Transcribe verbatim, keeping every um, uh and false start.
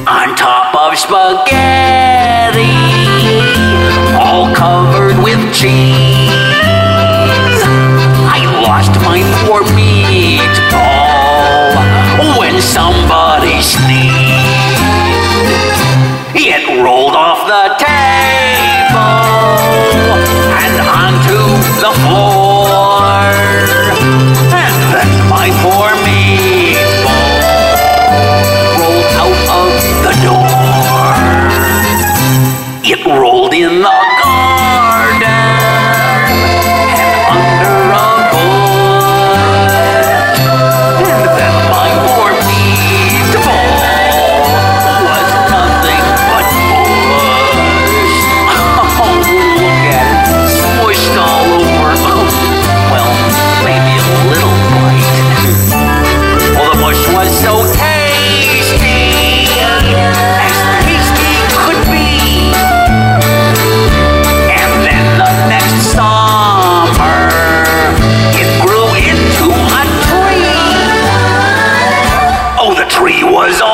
on top of spaghetti, all covered with cheese. I lost my poor meatball when somebody sneezed. It rolled off the table and onto the floor, and then my poor meatball rolled out of the door. It rolled in the garden and under a bush, and then my poor meatball was nothing but mush. Oh, look at it, smushed all over. Well, maybe a little bite. Oh, the mush was so tasty, as tasty could be. And then the next summer, it grew into a tree. Oh, the tree was